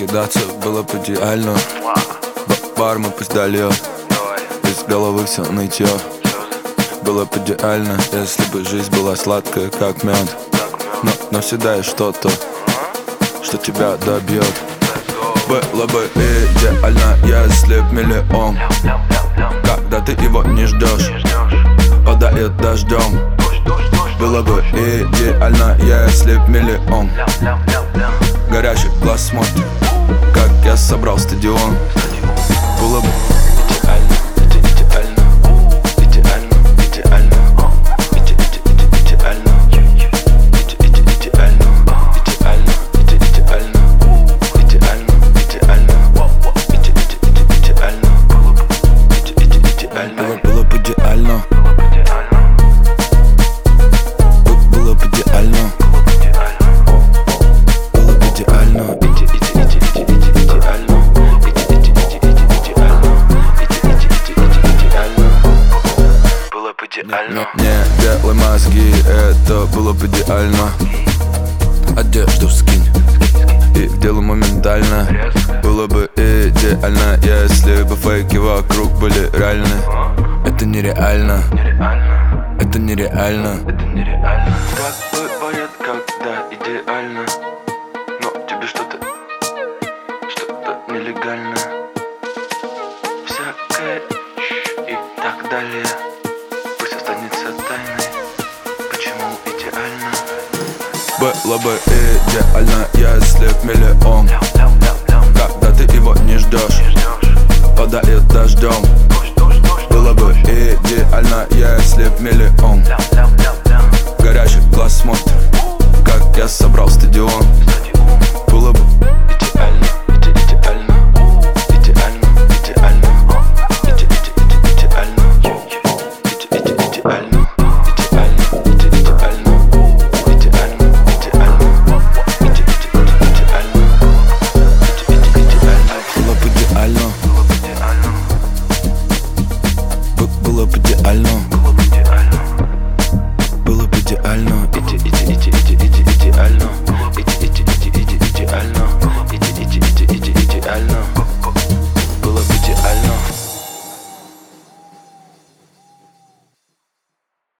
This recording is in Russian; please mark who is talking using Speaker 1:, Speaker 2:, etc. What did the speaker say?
Speaker 1: покидаться было бы идеально. Бар мы пусть дольет, из головы все нытье. Было бы идеально, если бы жизнь была сладкая, как мед. Но всегда есть что-то, что тебя добьет. Было бы идеально, если б миллион, когда ты его не ждешь, падает дождем. Было бы идеально, если б миллион горящих глаз смотрит, как я собрал стадион. Было бы было бы идеально. Было бы идеально. Было бы идеально.
Speaker 2: Было бы идеально.
Speaker 1: Не делай мозги, это было бы идеально. Одежду скинь и делай моментально. Было бы идеально, если бы фейки вокруг были реальны. Это нереально. Это нереально.
Speaker 2: Так бывает, когда идеально, но тебе что-то нелегально. Всякое и так далее. Пусть останется тайной. Почему идеально?
Speaker 1: Было бы идеально, если б миллион, когда ты его не ждешь, падает дождем. Было бы идеально, если б миллион горящих глаз смотрит, как я собрал стадион.